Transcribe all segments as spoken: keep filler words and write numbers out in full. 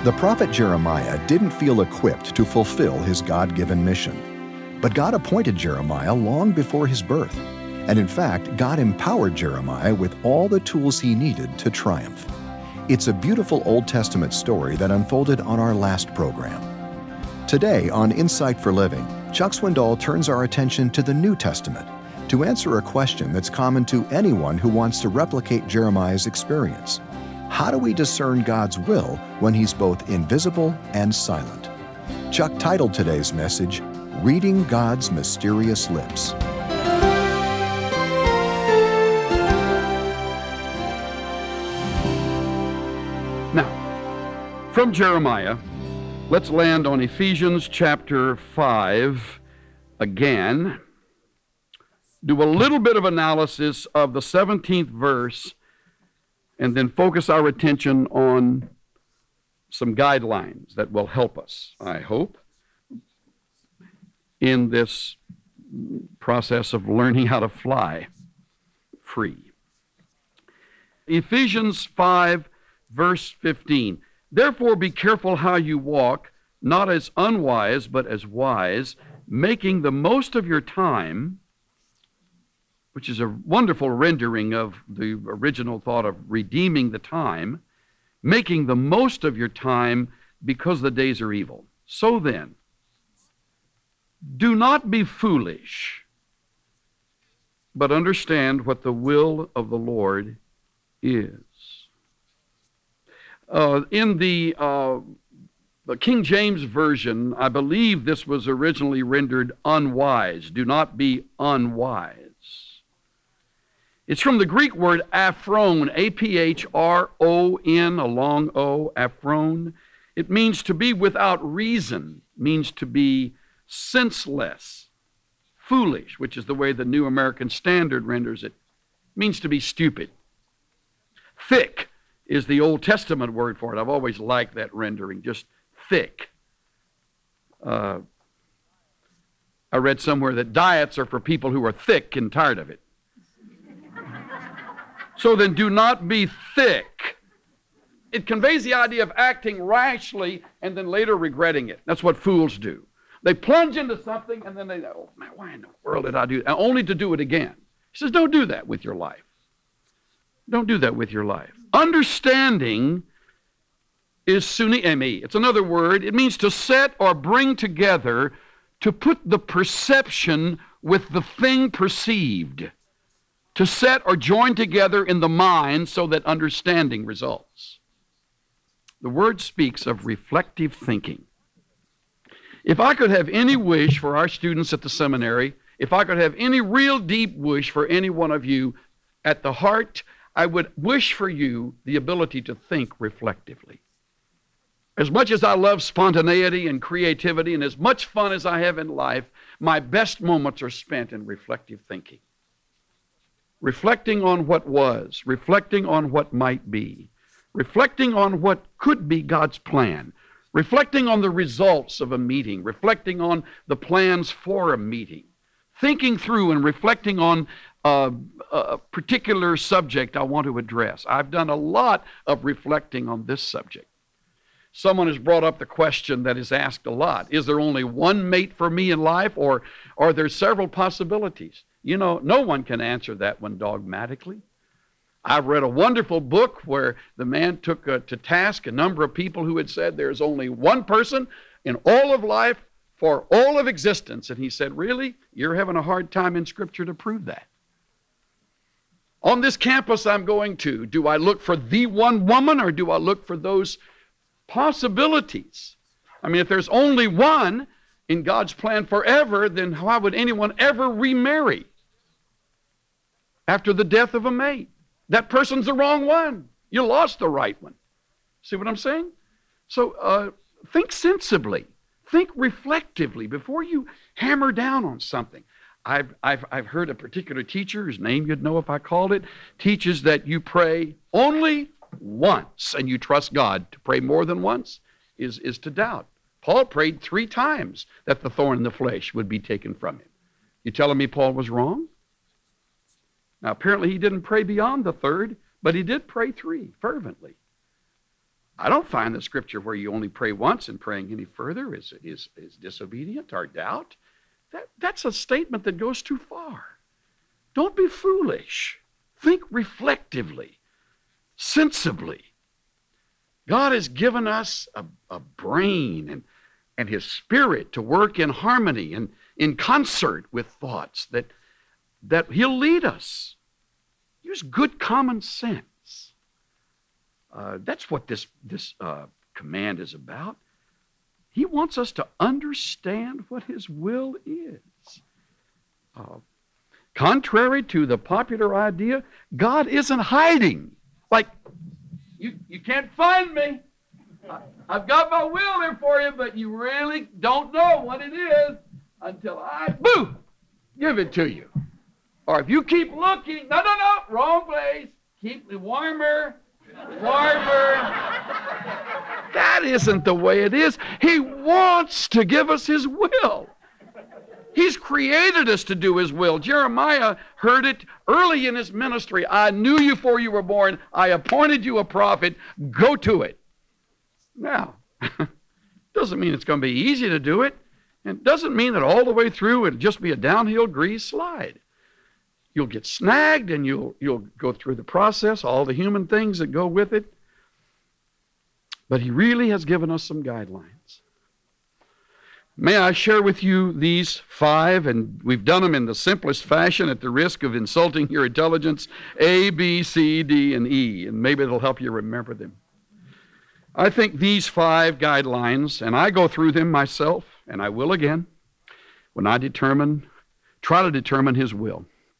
The prophet Jeremiah didn't feel equipped to fulfill his God-given mission. But God appointed Jeremiah long before his birth. And in fact, God empowered Jeremiah with all the tools he needed to triumph. It's a beautiful Old Testament story that unfolded on our last program. Today on Insight for Living, Chuck Swindoll turns our attention to the New Testament to answer a question that's common to anyone who wants to replicate Jeremiah's experience. How do we discern God's will when He's both invisible and silent? Chuck titled today's message, Reading God's Mysterious Lips. Now, from Jeremiah, let's land on Ephesians chapter five again. Do a little bit of analysis of the seventeenth verse and then focus our attention on some guidelines that will help us, I hope, in this process of learning how to fly free. Ephesians five, verse fifteen. Therefore be careful how you walk, not as unwise, but as wise, making the most of your time, which is a wonderful rendering of the original thought of redeeming the time, making the most of your time because the days are evil. So then, do not be foolish, but understand what the will of the Lord is. Uh, in the, uh, the King James Version, I believe this was originally rendered unwise. Do not be unwise. It's from the Greek word aphron, A P H R O N, a long O, aphron. It means to be without reason, means to be senseless, foolish, which is the way the New American Standard renders it, means to be stupid. Thick is the Old Testament word for it. I've always liked that rendering, just thick. Uh, I read somewhere that diets are for people who are thick and tired of it. So then do not be thick. It conveys the idea of acting rashly and then later regretting it. That's what fools do. They plunge into something and then they go, oh man, why in the world did I do that? Only to do it again. He says, don't do that with your life. Don't do that with your life. Understanding is suniemi. It's another word. It means to set or bring together, to put the perception with the thing perceived. To set or join together in the mind so that understanding results. The word speaks of reflective thinking. If I could have any wish for our students at the seminary, if I could have any real deep wish for any one of you at the heart, I would wish for you the ability to think reflectively. As much as I love spontaneity and creativity and as much fun as I have in life, my best moments are spent in reflective thinking. Reflecting on what was, reflecting on what might be, reflecting on what could be God's plan, reflecting on the results of a meeting, reflecting on the plans for a meeting, thinking through and reflecting on a, a particular subject I want to address. I've done a lot of reflecting on this subject. Someone has brought up the question that is asked a lot. Is there only one mate for me in life, or are there several possibilities? You know, no one can answer that one dogmatically. I've read a wonderful book where the man took uh, to task a number of people who had said there's only one person in all of life for all of existence. And he said, really? You're having a hard time in Scripture to prove that. On this campus I'm going to, do I look for the one woman or do I look for those possibilities? I mean, if there's only one in God's plan forever, then why would anyone ever remarry after the death of a mate? That person's the wrong one. You lost the right one. See what I'm saying? So uh, think sensibly. Think reflectively before you hammer down on something. I've, I've, I've heard a particular teacher, whose name you'd know if I called it, teaches that you pray only once and you trust God. To pray more than once is, is to doubt. Paul prayed three times that the thorn in the flesh would be taken from him. You telling me Paul was wrong? Now, apparently he didn't pray beyond the third, but he did pray three fervently. I don't find the scripture where you only pray once and praying any further is, is, is disobedient or doubt. That, that's a statement that goes too far. Don't be foolish. Think reflectively, sensibly. God has given us a, a brain and, and His Spirit to work in harmony and in concert with thoughts that, that He'll lead us. Use good common sense. Uh, that's what this, this uh, command is about. He wants us to understand what His will is. Uh, contrary to the popular idea, God isn't hiding. Like, you, you can't find me. I, I've got my will there for you, but you really don't know what it is until I, boo, give it to you. Or if you keep looking, no, no, no, wrong place. Keep me warmer. Warmer. That isn't the way it is. He wants to give us His will. He's created us to do His will. Jeremiah heard it early in his ministry. I knew you before you were born. I appointed you a prophet. Go to it. Now, doesn't mean it's going to be easy to do it. And it doesn't mean that all the way through it'll just be a downhill grease slide. You'll get snagged and you'll, you'll go through the process, all the human things that go with it. But He really has given us some guidelines. May I share with you these five, and we've done them in the simplest fashion at the risk of insulting your intelligence, A, B, C, D, and E, and maybe it'll help you remember them. I think these five guidelines, and I go through them myself, and I will again, when I determine, try to determine His will.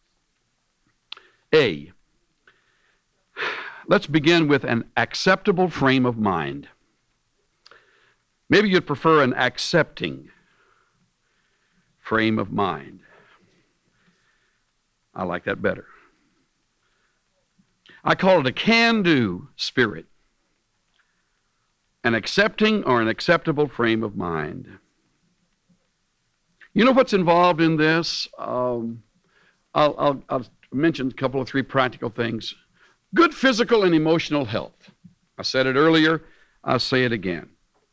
A, let's begin with an acceptable frame of mind. Maybe you'd prefer an accepting frame of mind. I like that better. I call it a can-do spirit. An accepting or an acceptable frame of mind. You know what's involved in this? Um, I'll, I'll, I'll mention a couple of three practical things. Good physical and emotional health. I said it earlier. I'll say it again.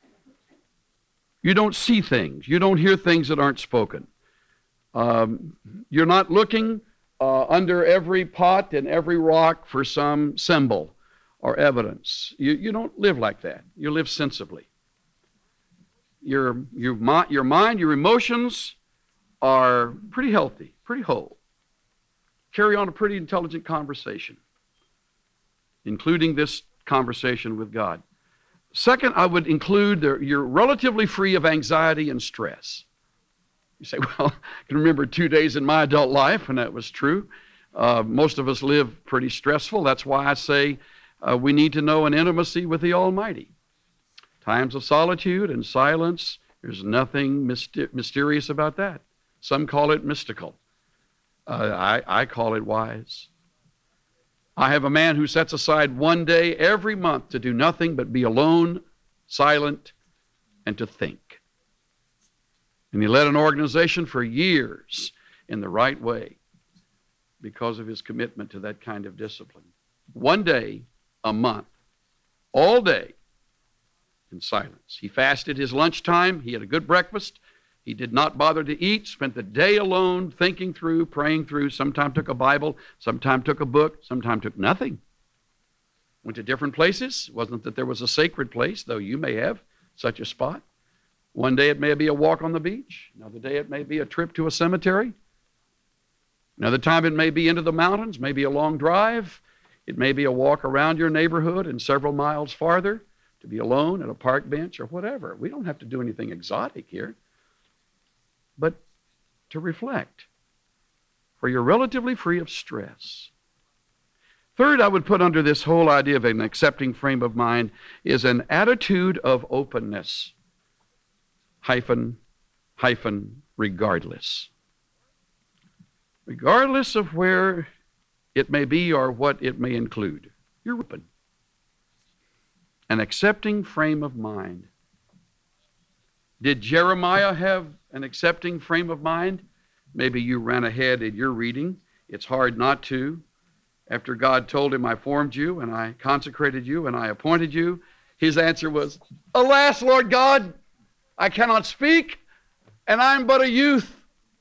You don't see things. You don't hear things that aren't spoken. Um, you're not looking uh, under every pot and every rock for some symbol or evidence. You, you don't live like that. You live sensibly. Your, your, your mind, your emotions are pretty healthy, pretty whole. Carry on a pretty intelligent conversation, including this conversation with God. Second, I would include the, you're relatively free of anxiety and stress. You say, well, I can remember two days in my adult life, and that was true. Uh, most of us live pretty stressful. That's why I say uh, we need to know an intimacy with the Almighty. Times of solitude and silence, there's nothing myster- mysterious about that. Some call it mystical. Uh, I, I call it wise. I have a man who sets aside one day every month to do nothing but be alone, silent, and to think. And he led an organization for years in the right way because of his commitment to that kind of discipline. One day, a month, all day, in silence. He fasted his lunchtime. He had a good breakfast. He did not bother to eat, spent the day alone, thinking through, praying through, sometimes took a Bible, sometimes took a book, sometimes took nothing. Went to different places. It wasn't that there was a sacred place, though you may have such a spot. One day it may be a walk on the beach. Another day it may be a trip to a cemetery. Another time it may be into the mountains, maybe a long drive. It may be a walk around your neighborhood and several miles farther to be alone at a park bench or whatever. We don't have to do anything exotic here, but to reflect, for you're relatively free of stress. Third, I would put under this whole idea of an accepting frame of mind is an attitude of openness, hyphen, hyphen, regardless. Regardless of where it may be or what it may include, you're open. An accepting frame of mind. Did Jeremiah have an accepting frame of mind? Maybe you ran ahead in your reading. It's hard not to. After God told him, I formed you and I consecrated you and I appointed you, His answer was, "Alas, Lord God, I cannot speak, and I'm but a youth."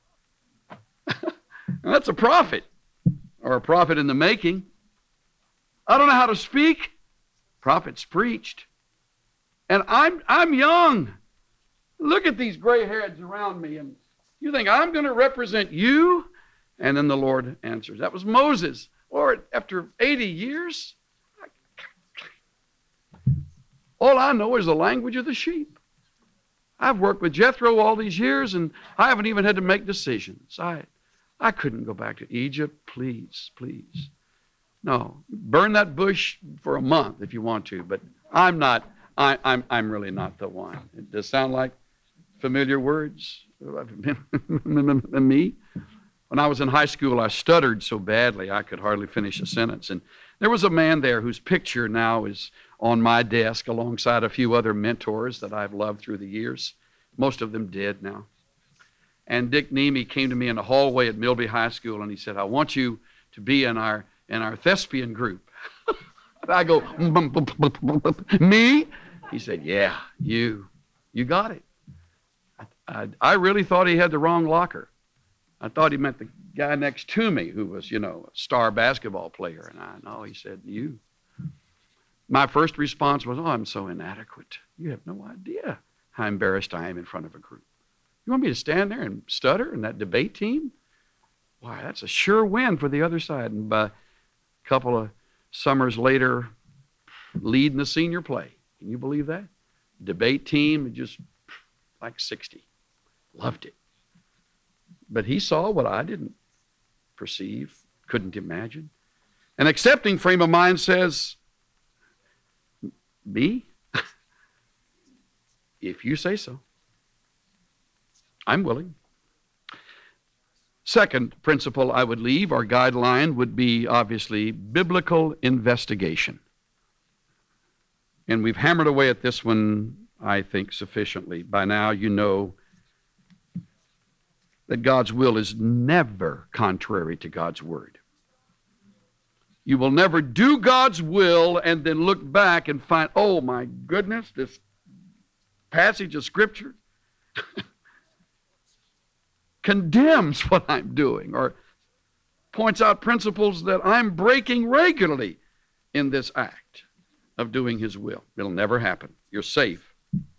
That's a prophet, or a prophet in the making. I don't know how to speak. Prophets preached. And I'm, I'm young. Look at these gray heads around me, and you think I'm going to represent you? And then the Lord answers. That was Moses. Lord, after eighty years, all I know is the language of the sheep. I've worked with Jethro all these years, and I haven't even had to make decisions. I, I couldn't go back to Egypt. Please, please. No, burn that bush for a month if you want to, but I'm not, I, I'm, I'm really not the one. It does sound like familiar words. Me? When I was in high school, I stuttered so badly I could hardly finish a sentence. And there was a man there whose picture now is on my desk alongside a few other mentors that I've loved through the years. Most of them dead now. And Dick Nemi came to me in the hallway at Milby High School, and he said, "I want you to be in our in our thespian group." I go, "Me?" He said, "Yeah, you. You got it." I, I, I really thought he had the wrong locker. I thought he meant the guy next to me who was, you know, a star basketball player. And I know, he said, "You." My first response was, "Oh, I'm so inadequate. You have no idea how embarrassed I am in front of a group. You want me to stand there and stutter in that debate team? Why, that's a sure win for the other side." And by a couple of summers later, leading the senior play. Can you believe that? Debate team, just like sixty. Loved it. But he saw what I didn't perceive, couldn't imagine. An accepting frame of mind says, "Me? If you say so. I'm willing." Second principle I would leave, or guideline, would be obviously biblical investigation. And we've hammered away at this one, I think, sufficiently. By now you know that God's will is never contrary to God's word. You will never do God's will and then look back and find, "Oh my goodness, this passage of Scripture condemns what I'm doing," or points out principles that I'm breaking regularly in this act of doing His will. It'll never happen. You're safe.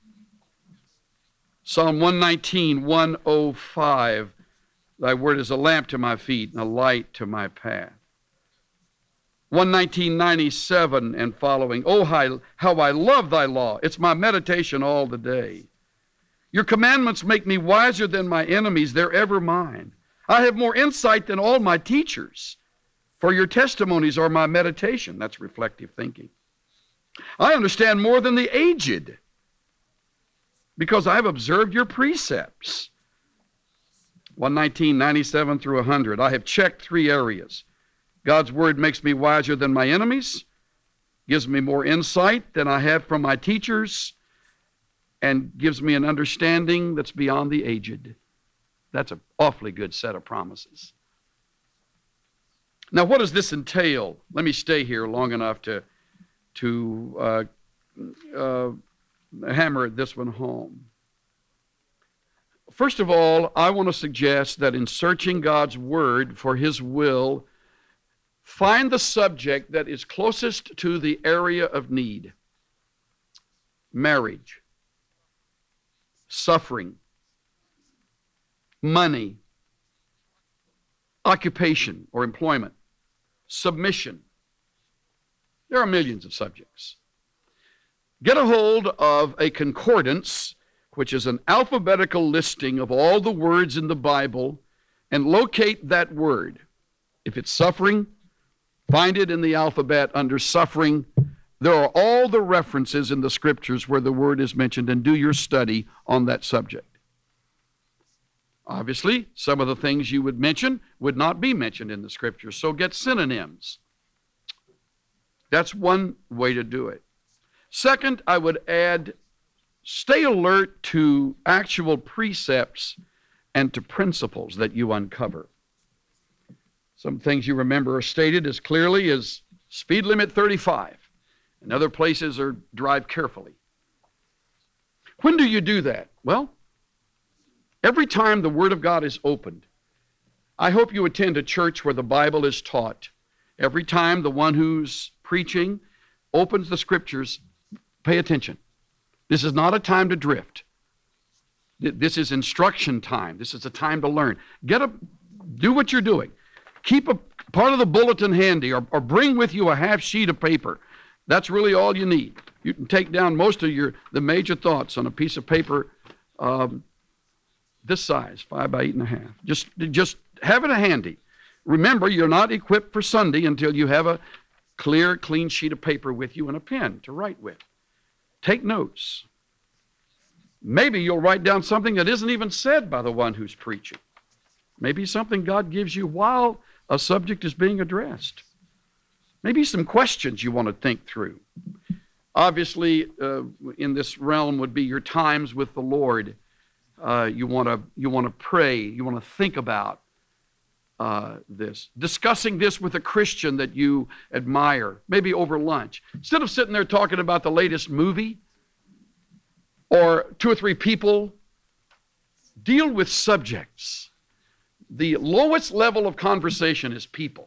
Psalm one nineteen, one oh five, "Thy word is a lamp to my feet and a light to my path." one nineteen, ninety-seven and following, "Oh, how I love thy law. It's my meditation all the day. Your commandments make me wiser than my enemies. They're ever mine. I have more insight than all my teachers. For your testimonies are my meditation." That's reflective thinking. "I understand more than the aged, because I have observed your precepts." one nineteen, ninety-seven through one hundred. "I have checked three areas. God's word makes me wiser than my enemies, gives me more insight than I have from my teachers, and gives me an understanding that's beyond the aged." That's an awfully good set of promises. Now, what does this entail? Let me stay here long enough to, to uh, uh, hammer this one home. First of all, I want to suggest that in searching God's word for His will, find the subject that is closest to the area of need. Marriage, suffering, money, occupation or employment, submission. There are millions of subjects. Get a hold of a concordance, which is an alphabetical listing of all the words in the Bible, and locate that word. If it's suffering, find it in the alphabet under suffering. There are all the references in the Scriptures where the word is mentioned, and do your study on that subject. Obviously, some of the things you would mention would not be mentioned in the Scriptures, so get synonyms. That's one way to do it. Second, I would add, stay alert to actual precepts and to principles that you uncover. Some things you remember are stated as clearly as speed limit thirty-five. In other places, or drive carefully. When do you do that? Well, every time the Word of God is opened. I hope you attend a church where the Bible is taught. Every time the one who's preaching opens the Scriptures, pay attention. This is not a time to drift. This is instruction time. This is a time to learn. Get a, do what you're doing. Keep a part of the bulletin handy, or, or bring with you a half sheet of paper. That's really all you need. You can take down most of your the major thoughts on a piece of paper um, this size, five by eight and a half. Just, just have it handy. Remember, you're not equipped for Sunday until you have a clear, clean sheet of paper with you and a pen to write with. Take notes. Maybe you'll write down something that isn't even said by the one who's preaching. Maybe something God gives you while a subject is being addressed. Maybe some questions you want to think through. Obviously, uh, in this realm would be your times with the Lord. Uh, you want to you want to pray. You want to think about uh, this. Discussing this with a Christian that you admire, maybe over lunch. Instead of sitting there talking about the latest movie or two or three people, deal with subjects. The lowest level of conversation is people.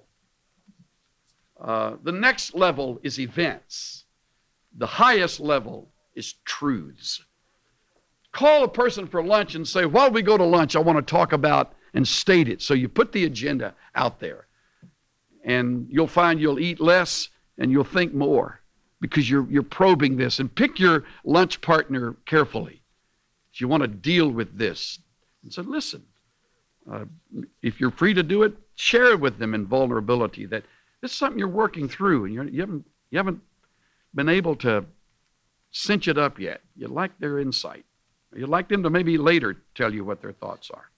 Uh, the next level is events. The highest level is truths. Call a person for lunch and say, while we go to lunch, I want to talk about, and state it. So you put the agenda out there. And you'll find you'll eat less and you'll think more because you're, you're probing this. And pick your lunch partner carefully. You want to deal with this. And so listen, uh, if you're free to do it, share it with them in vulnerability that this is something you're working through, and you're, you haven't you haven't been able to cinch it up yet. You like their insight. You'd like them to maybe later tell you what their thoughts are.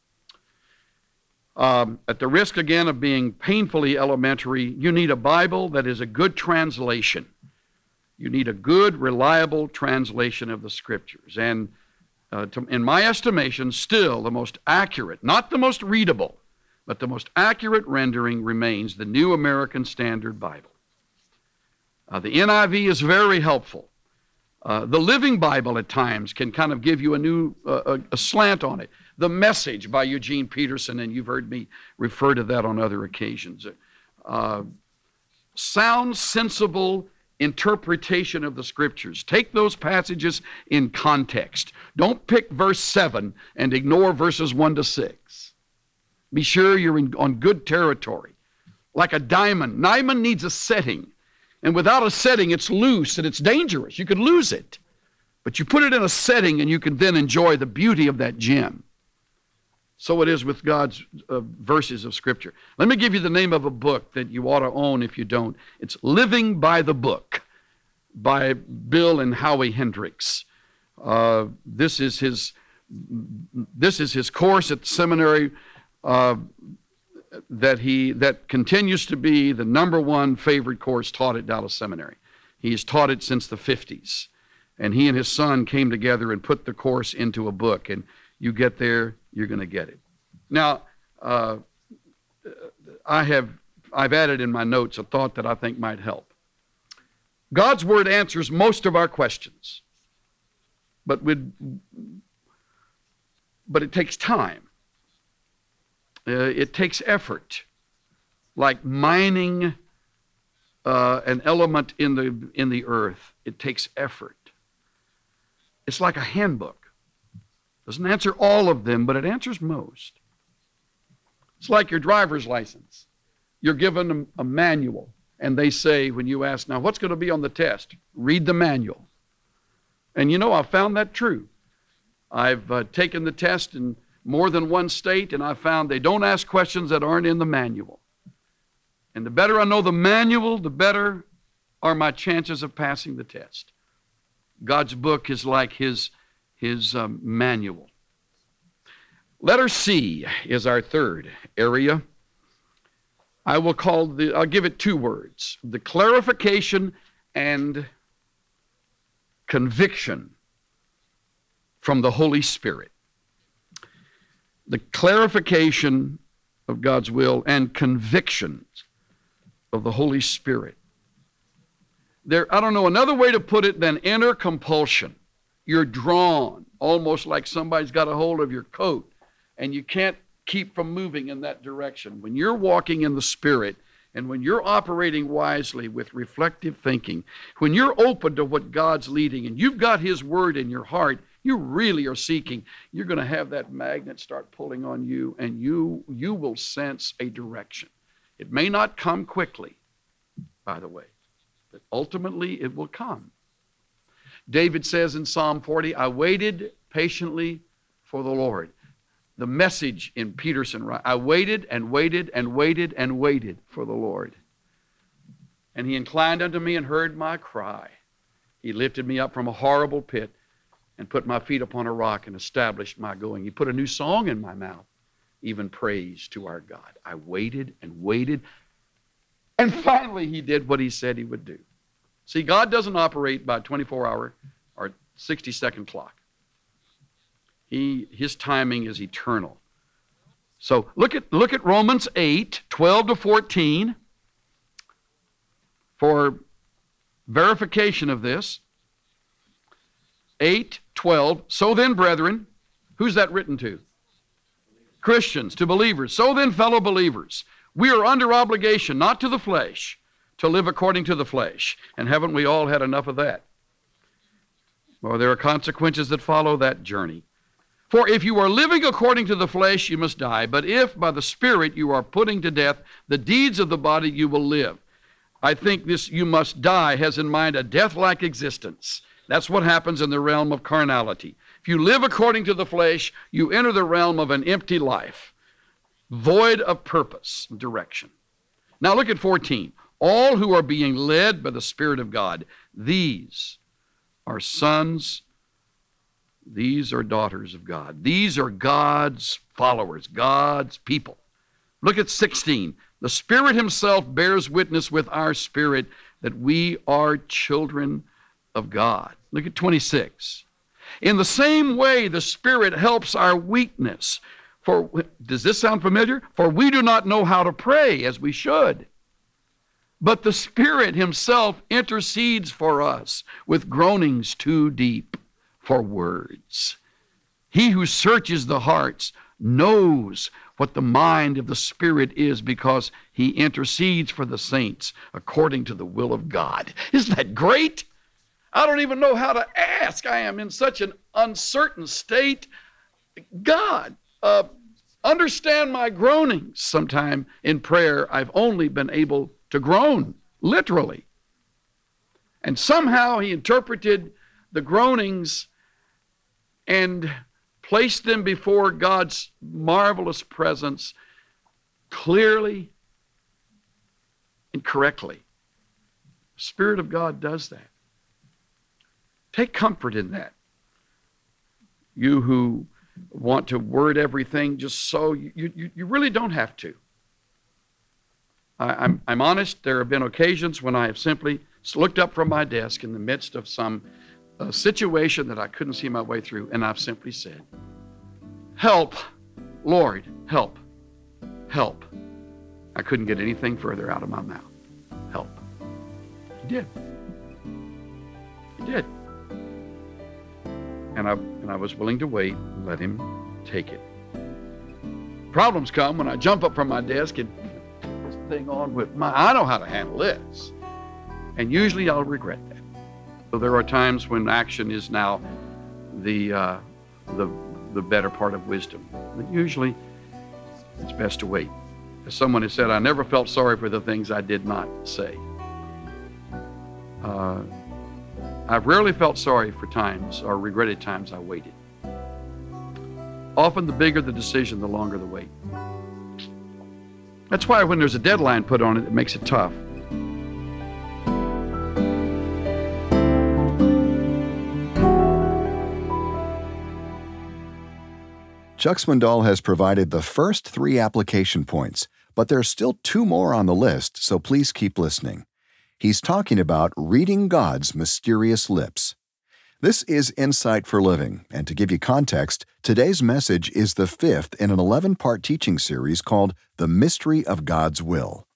Um, at the risk again of being painfully elementary, you need a Bible that is a good translation. You need a good, reliable translation of the Scriptures. And uh, to, in my estimation, still the most accurate, not the most readable, but the most accurate rendering remains the New American Standard Bible. Uh, the N I V is very helpful. Uh, the Living Bible at times can kind of give you a new uh, a, a slant on it. The Message by Eugene Peterson, and you've heard me refer to that on other occasions. Uh, sound, sensible interpretation of the Scriptures. Take those passages in context. Don't pick verse seven and ignore verses one to six. Be sure you're in, on good territory. Like a diamond. Diamond needs a setting. And without a setting, it's loose and it's dangerous. You could lose it. But you put it in a setting and you can then enjoy the beauty of that gem. So it is with God's uh, verses of Scripture. Let me give you the name of a book that you ought to own if you don't. It's Living by the Book by Bill and Howie Hendricks. Uh, this is his, this is his course at the seminary. Uh, that he that continues to be the number one favorite course taught at Dallas Seminary. He's taught it since the fifties. And he and his son came together and put the course into a book. And you get there, you're going to get it. Now, uh, I have I've added in my notes a thought that I think might help. God's Word answers most of our questions. But with but it takes time. Uh, it takes effort, like mining uh, an element in the in the earth. It takes effort. It's like a handbook. Doesn't answer all of them, but it answers most. It's like your driver's license. You're given a, a manual, and they say when you ask, now what's going to be on the test? Read the manual. And you know, I found that true. I've uh, taken the test and more than one state, and I found they don't ask questions that aren't in the manual. And the better I know the manual, the better are my chances of passing the test. God's book is like his, his um, manual. Letter C is our third area. I will call the, I'll give it two words, the clarification and conviction from the Holy Spirit. The clarification of God's will and convictions of the Holy Spirit. There, I don't know another way to put it than inner compulsion. You're drawn, almost like somebody's got a hold of your coat, and you can't keep from moving in that direction. When you're walking in the Spirit, and when you're operating wisely with reflective thinking, when you're open to what God's leading, and you've got His Word in your heart, you really are seeking, you're going to have that magnet start pulling on you, and you, you will sense a direction. It may not come quickly, by the way, but ultimately it will come. David says in Psalm forty, I waited patiently for the Lord. The Message in Peterson, I waited and waited and waited and waited for the Lord. And He inclined unto me and heard my cry. He lifted me up from a horrible pit and put my feet upon a rock and established my going. He put a new song in my mouth, even praise to our God. I waited and waited, and finally He did what He said He would do. See, God doesn't operate by a twenty-four hour or sixty second clock. He, his timing is eternal. So look at, look at Romans eight, twelve to fourteen for verification of this. eight, twelve. So then, brethren, who's that written to? Christians, to believers. So then, fellow believers, we are under obligation, not to the flesh, to live according to the flesh. And haven't we all had enough of that? Well, there are consequences that follow that journey. For if you are living according to the flesh, you must die. But if by the Spirit you are putting to death the deeds of the body, you will live. I think this you must die has in mind a death-like existence. That's what happens in the realm of carnality. If you live according to the flesh, you enter the realm of an empty life, void of purpose and direction. Now look at fourteen. All who are being led by the Spirit of God, these are sons, these are daughters of God. These are God's followers, God's people. Look at sixteen. The Spirit Himself bears witness with our spirit that we are children of God. Look at twenty-six. In the same way, the Spirit helps our weakness. For, does this sound familiar? For we do not know how to pray as we should. But the Spirit Himself intercedes for us with groanings too deep for words. He who searches the hearts knows what the mind of the Spirit is, because He intercedes for the saints according to the will of God. Isn't that great? I don't even know how to ask. I am in such an uncertain state. God, uh, understand my groanings. Sometime in prayer, I've only been able to groan, literally. And somehow He interpreted the groanings and placed them before God's marvelous presence clearly and correctly. The Spirit of God does that. Take comfort in that. You who want to word everything just so, you, you, you really don't have to. I, I'm, I'm honest, there have been occasions when I have simply looked up from my desk in the midst of some uh, situation that I couldn't see my way through, and I've simply said, help, Lord, help, help. I couldn't get anything further out of my mouth. Help. He did. He did. And I, and I was willing to wait and let Him take it. Problems come when I jump up from my desk and put this thing on with my, I know how to handle this. And usually I'll regret that. So there are times when action is now the, uh, the, the better part of wisdom. But usually it's best to wait. As someone has said, I never felt sorry for the things I did not say. Uh, I've rarely felt sorry for times or regretted times I waited. Often the bigger the decision, the longer the wait. That's why when there's a deadline put on it, it makes it tough. Chuck Swindoll has provided the first three application points, but there's still two more on the list, so please keep listening. He's talking about reading God's mysterious lips. This is Insight for Living, and to give you context, today's message is the fifth in an eleven-part teaching series called The Mystery of God's Will.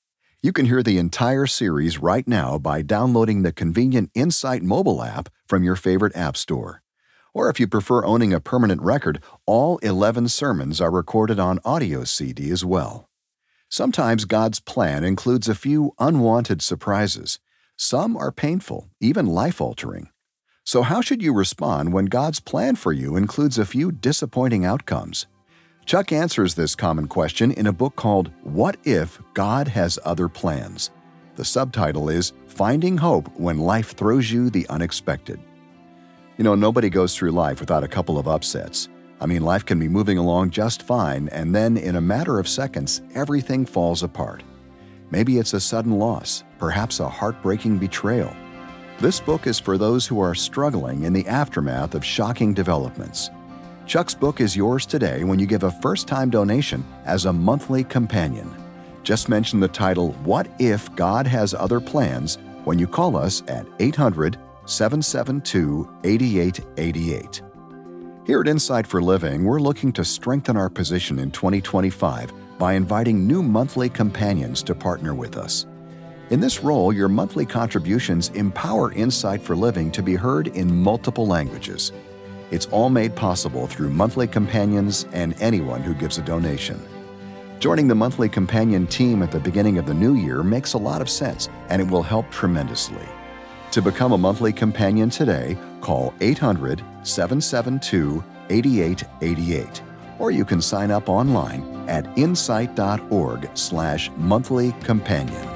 You can hear the entire series right now by downloading the convenient Insight mobile app from your favorite app store. Or if you prefer owning a permanent record, all eleven sermons are recorded on audio C D as well. Sometimes God's plan includes a few unwanted surprises. Some are painful, even life-altering. So how should you respond when God's plan for you includes a few disappointing outcomes? Chuck answers this common question in a book called What If God Has Other Plans? The subtitle is Finding Hope When Life Throws You the Unexpected. You know, nobody goes through life without a couple of upsets. I mean, life can be moving along just fine, and then in a matter of seconds, everything falls apart. Maybe it's a sudden loss, perhaps a heartbreaking betrayal. This book is for those who are struggling in the aftermath of shocking developments. Chuck's book is yours today when you give a first-time donation as a monthly companion. Just mention the title, What If God Has Other Plans, when you call us at eight hundred, seven seven two, eight eight eight eight. Here at Insight for Living, we're looking to strengthen our position in twenty twenty-five by inviting new monthly companions to partner with us. In this role, your monthly contributions empower Insight for Living to be heard in multiple languages. It's all made possible through monthly companions and anyone who gives a donation. Joining the monthly companion team at the beginning of the new year makes a lot of sense, and it will help tremendously. To become a monthly companion today, call eight hundred, seven seven two, eight eight eight eight, or you can sign up online at insight.org slash monthly companion.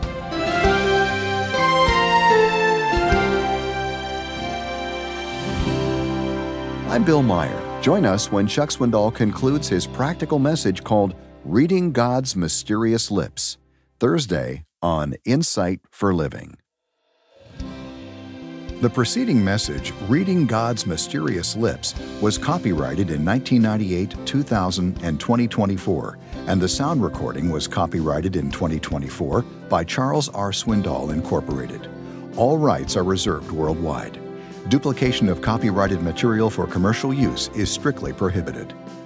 I'm Bill Meyer. Join us when Chuck Swindoll concludes his practical message called Reading God's Mysterious Lips, Thursday on Insight for Living. The preceding message, Reading God's Mysterious Lips, was copyrighted in nineteen ninety-eight, two thousand, and twenty twenty-four, and the sound recording was copyrighted in twenty twenty-four by Charles R. Swindoll, Incorporated. All rights are reserved worldwide. Duplication of copyrighted material for commercial use is strictly prohibited.